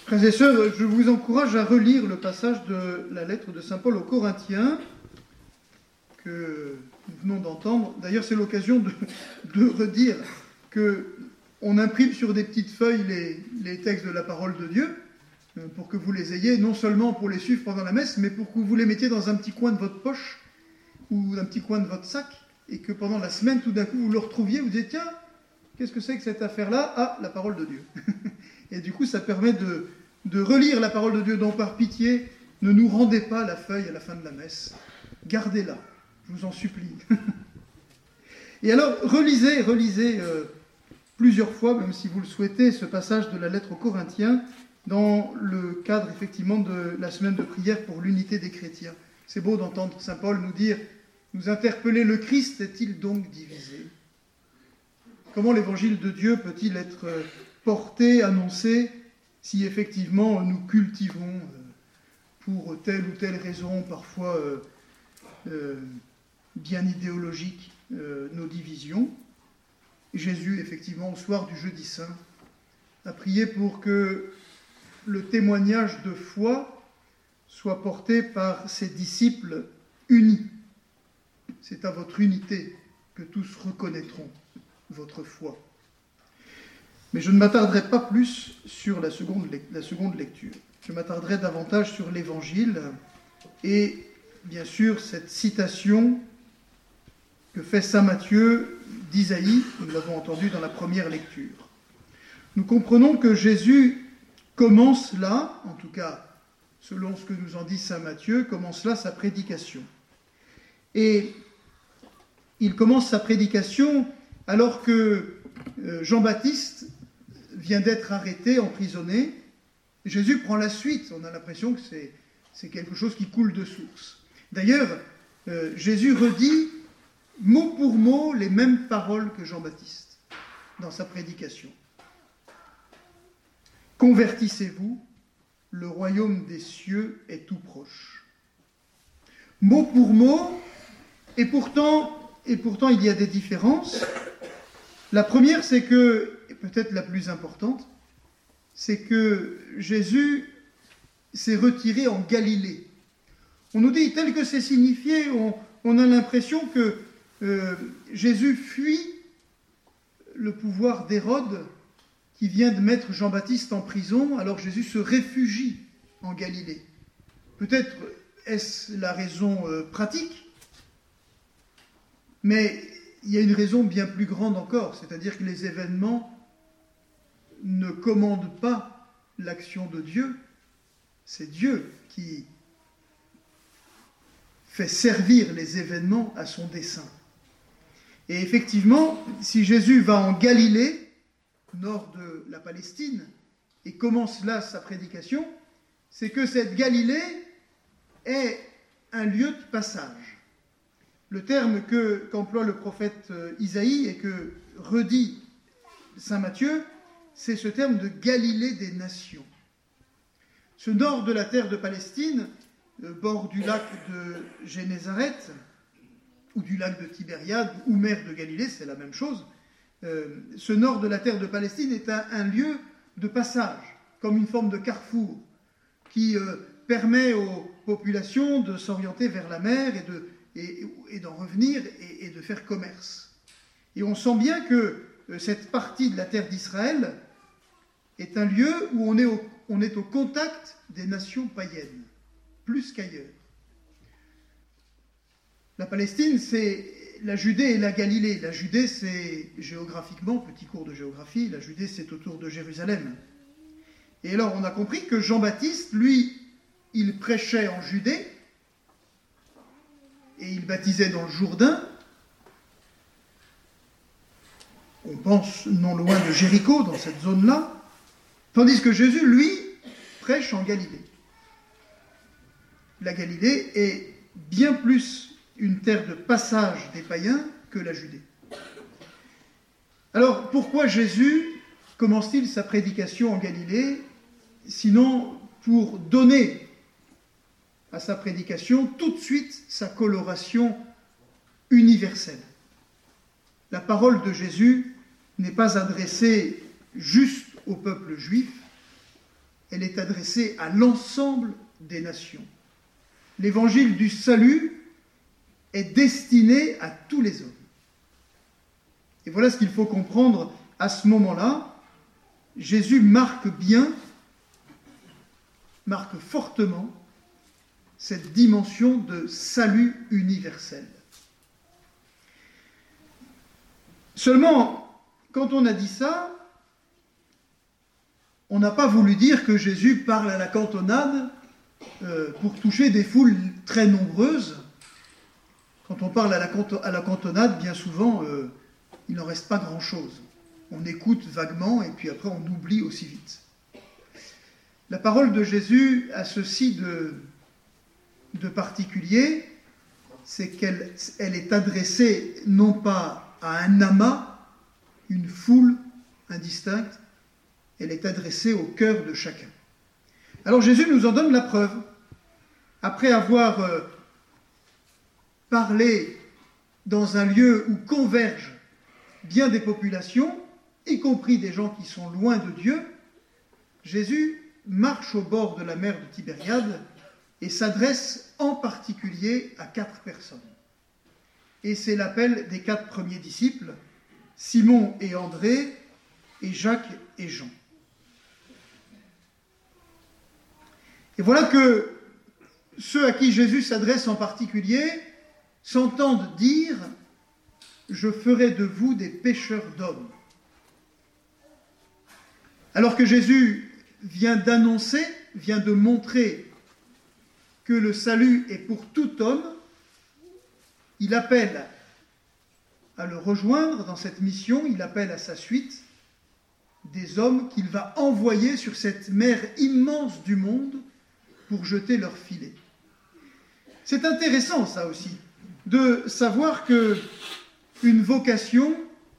Frères et sœurs, je vous encourage à relire le passage de la lettre de saint Paul aux Corinthiens que nous venons d'entendre. D'ailleurs, c'est l'occasion de redire qu'on imprime sur des petites feuilles les textes de la parole de Dieu pour que vous les ayez, non seulement pour les suivre pendant la messe, mais pour que vous les mettiez dans un petit coin de votre poche ou un petit coin de votre sac et que pendant la semaine, tout d'un coup, vous le retrouviez, vous disiez, tiens, qu'est-ce que c'est que cette affaire-là ? Ah, la parole de Dieu. Et du coup, ça permet de relire la parole de Dieu, dont par pitié, ne nous rendez pas la feuille à la fin de la messe. Gardez-la, je vous en supplie. Et alors, relisez plusieurs fois, même si vous le souhaitez, ce passage de la lettre aux Corinthiens, dans le cadre, effectivement, de la semaine de prière pour l'unité des chrétiens. C'est beau d'entendre saint Paul nous dire, nous interpeller, le Christ est-il donc divisé ? Comment l'évangile de Dieu peut-il être porté, annoncé, si effectivement nous cultivons pour telle ou telle raison, parfois bien idéologique, nos divisions. Jésus, effectivement, au soir du jeudi saint, a prié pour que le témoignage de foi soit porté par ses disciples unis. C'est à votre unité que tous reconnaîtront votre foi. Mais je ne m'attarderai pas plus sur la seconde lecture. Je m'attarderai davantage sur l'Évangile et, bien sûr, cette citation que fait saint Matthieu d'Isaïe, nous l'avons entendu dans la première lecture. Nous comprenons que Jésus commence là, en tout cas selon ce que nous en dit saint Matthieu, commence là sa prédication. Et il commence sa prédication alors que Jean-Baptiste vient d'être arrêté, emprisonné. Jésus prend la suite. On a l'impression que c'est quelque chose qui coule de source. D'ailleurs, Jésus redit mot pour mot les mêmes paroles que Jean-Baptiste dans sa prédication. Convertissez-vous, le royaume des cieux est tout proche. Mot pour mot, et pourtant il y a des différences. La première, c'est que, et peut-être la plus importante, c'est que Jésus s'est retiré en Galilée. On nous dit, tel que c'est signifié, on a l'impression que Jésus fuit le pouvoir d'Hérode qui vient de mettre Jean-Baptiste en prison, alors Jésus se réfugie en Galilée. Peut-être est-ce la raison pratique, mais il y a une raison bien plus grande encore, c'est-à-dire que les événements ne commandent pas l'action de Dieu, c'est Dieu qui fait servir les événements à son dessein. Et effectivement, si Jésus va en Galilée, nord de la Palestine, et commence là sa prédication, c'est que cette Galilée est un lieu de passage. Le terme qu'emploie le prophète Isaïe et que redit saint Matthieu, c'est ce terme de Galilée des nations. Ce nord de la terre de Palestine, bord du lac de Génézareth, ou du lac de Tibériade, ou mer de Galilée, c'est la même chose. Ce nord de la terre de Palestine est un lieu de passage, comme une forme de carrefour, qui permet aux populations de s'orienter vers la mer et d'en revenir et de faire commerce. Et on sent bien que cette partie de la terre d'Israël est un lieu où on est au contact des nations païennes, plus qu'ailleurs. La Palestine, c'est la Judée et la Galilée. La Judée, c'est géographiquement, petit cours de géographie, la Judée, c'est autour de Jérusalem. Et alors, on a compris que Jean-Baptiste, lui, il prêchait en Judée, et il baptisait dans le Jourdain. On pense non loin de Jéricho, dans cette zone-là, tandis que Jésus, lui, prêche en Galilée. La Galilée est bien plus une terre de passage des païens que la Judée. Alors, pourquoi Jésus commence-t-il sa prédication en Galilée, sinon pour donner à sa prédication tout de suite sa coloration universelle. La parole de Jésus n'est pas adressée juste au peuple juif, elle est adressée à l'ensemble des nations. L'évangile du salut est destiné à tous les hommes. Et voilà ce qu'il faut comprendre à ce moment-là. Jésus marque fortement cette dimension de salut universel. Seulement, quand on a dit ça, on n'a pas voulu dire que Jésus parle à la cantonade pour toucher des foules très nombreuses. Quand on parle à la cantonade, bien souvent, il n'en reste pas grand-chose. On écoute vaguement et puis après on oublie aussi vite. La parole de Jésus a ceci de particulier, c'est qu'elle est adressée non pas à un amas, une foule indistincte, elle est adressée au cœur de chacun. Alors Jésus nous en donne la preuve. Après avoir parlé dans un lieu où convergent bien des populations, y compris des gens qui sont loin de Dieu, Jésus marche au bord de la mer de Tibériade et s'adresse en particulier à 4 personnes. Et c'est l'appel des 4 premiers disciples, Simon et André, et Jacques et Jean. Et voilà que ceux à qui Jésus s'adresse en particulier s'entendent dire « Je ferai de vous des pêcheurs d'hommes ». Alors que Jésus vient d'annoncer, vient de montrer que le salut est pour tout homme, il appelle à le rejoindre dans cette mission, il appelle à sa suite des hommes qu'il va envoyer sur cette mer immense du monde pour jeter leurs filets. C'est intéressant ça aussi, de savoir que une vocation,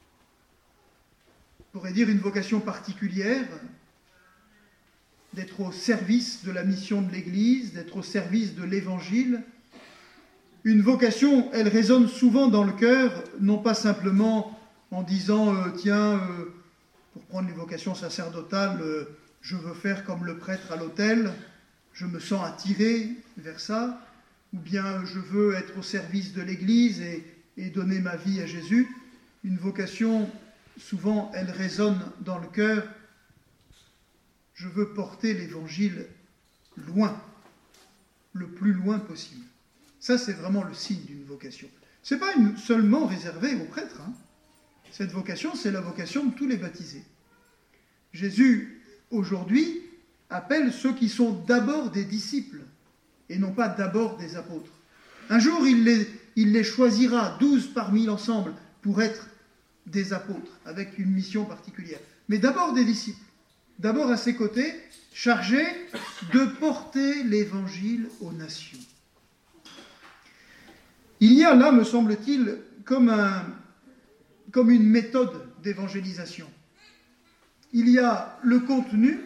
on pourrait dire une vocation particulière, d'être au service de la mission de l'Église, d'être au service de l'Évangile. Une vocation, elle résonne souvent dans le cœur, non pas simplement en disant pour prendre les vocations sacerdotales, je veux faire comme le prêtre à l'autel, je me sens attiré vers ça, ou bien je veux être au service de l'Église et donner ma vie à Jésus. Une vocation, souvent, elle résonne dans le cœur. Je veux porter l'Évangile loin, le plus loin possible. Ça, c'est vraiment le signe d'une vocation. Ce n'est pas seulement réservé aux prêtres. Cette vocation, c'est la vocation de tous les baptisés. Jésus, aujourd'hui, appelle ceux qui sont d'abord des disciples et non pas d'abord des apôtres. Un jour, il les choisira, 12 parmi l'ensemble, pour être des apôtres, avec une mission particulière. Mais d'abord des disciples. D'abord à ses côtés, chargés de porter l'Évangile aux nations. Il y a là, me semble-t-il, comme une méthode d'évangélisation. Il y a le contenu,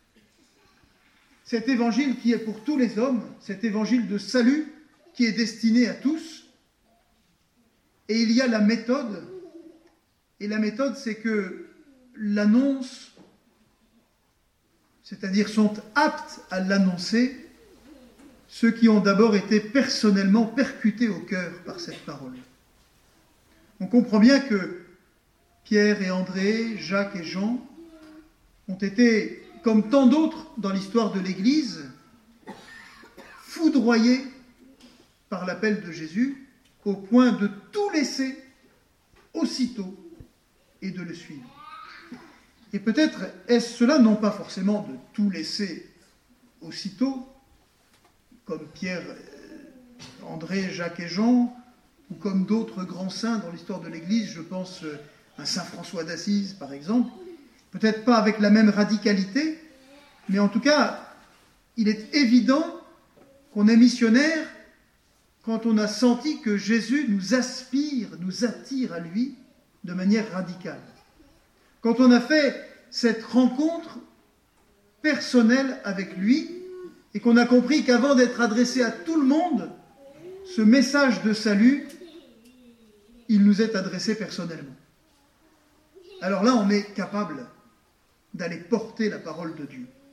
cet évangile qui est pour tous les hommes, cet évangile de salut qui est destiné à tous, et il y a la méthode, et la méthode c'est que l'annonce, c'est-à-dire sont aptes à l'annoncer, ceux qui ont d'abord été personnellement percutés au cœur par cette parole. On comprend bien que Pierre et André, Jacques et Jean ont été, comme tant d'autres dans l'histoire de l'Église, foudroyés par l'appel de Jésus, au point de tout laisser aussitôt et de le suivre. Et peut-être est-ce cela, non pas forcément de tout laisser aussitôt, comme Pierre, André, Jacques et Jean, ou comme d'autres grands saints dans l'histoire de l'Église, je pense à saint François d'Assise par exemple, peut-être pas avec la même radicalité, mais en tout cas, il est évident qu'on est missionnaire quand on a senti que Jésus nous aspire, nous attire à lui de manière radicale. Quand on a fait cette rencontre personnelle avec lui et qu'on a compris qu'avant d'être adressé à tout le monde, ce message de salut, il nous est adressé personnellement. Alors là, on est capable d'aller porter la parole de Dieu.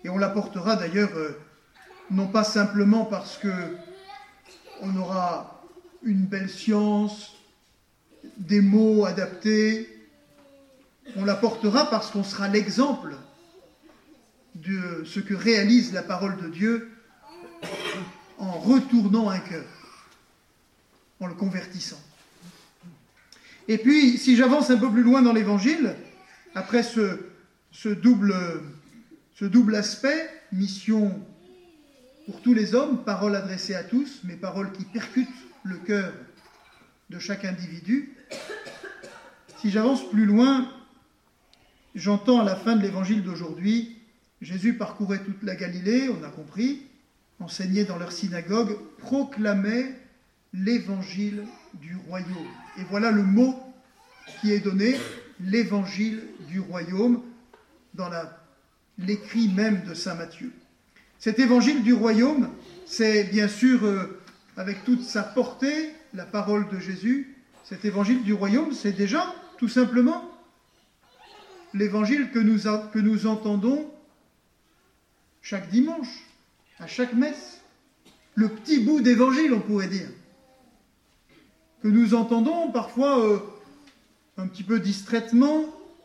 Et on la portera d'ailleurs, non pas simplement parce que on aura une belle science, des mots adaptés, on la portera parce qu'on sera l'exemple de ce que réalise la parole de Dieu en retournant un cœur, en le convertissant. Et puis, si j'avance un peu plus loin dans l'Évangile, après ce double aspect, mission pour tous les hommes, parole adressée à tous, mais parole qui percute le cœur de chaque individu, si j'avance plus loin, j'entends à la fin de l'Évangile d'aujourd'hui, Jésus parcourait toute la Galilée, on a compris, enseignait dans leur synagogue, proclamait l'Évangile du royaume. Et voilà le mot qui est donné, l'Évangile du royaume, dans l'écrit même de saint Matthieu. Cet Évangile du royaume, c'est bien sûr, avec toute sa portée, la parole de Jésus. Cet Évangile du royaume, c'est déjà, tout simplement, l'Évangile que nous entendons chaque dimanche, à chaque messe. Le petit bout d'Évangile, on pourrait dire, que nous entendons parfois un petit peu distraitement,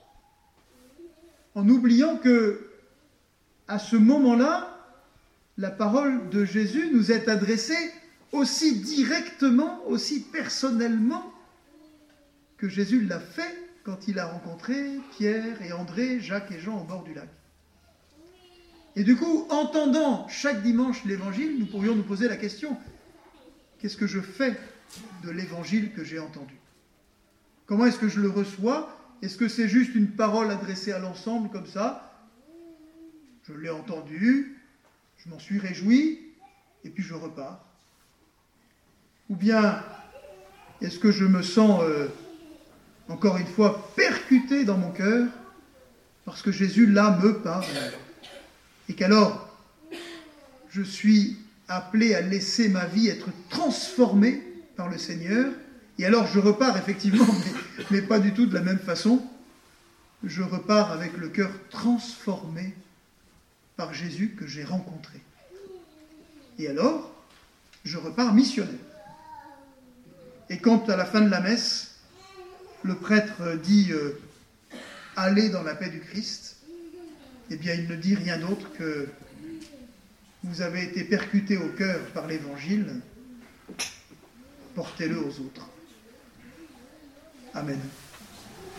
en oubliant que, à ce moment-là, la parole de Jésus nous est adressée aussi directement, aussi personnellement que Jésus l'a fait quand il a rencontré Pierre et André, Jacques et Jean au bord du lac. Et du coup, entendant chaque dimanche l'Évangile, nous pourrions nous poser la question, qu'est-ce que je fais de l'Évangile que j'ai entendu? Comment est-ce que je le reçois? Est-ce que c'est juste une parole adressée à l'ensemble comme ça? Je l'ai entendu, je m'en suis réjoui, et puis je repars. Ou bien, est-ce que je me sens, encore une fois, percuté dans mon cœur, parce que Jésus, là, me parle, et qu'alors, je suis appelé à laisser ma vie être transformée par le Seigneur, et alors je repars effectivement, mais pas du tout de la même façon. Je repars avec le cœur transformé par Jésus que j'ai rencontré. Et alors, je repars missionnaire. Et quand à la fin de la messe, le prêtre dit « Allez dans la paix du Christ », eh bien il ne dit rien d'autre que « Vous avez été percuté au cœur par l'Évangile, portez-le aux autres ». Amen.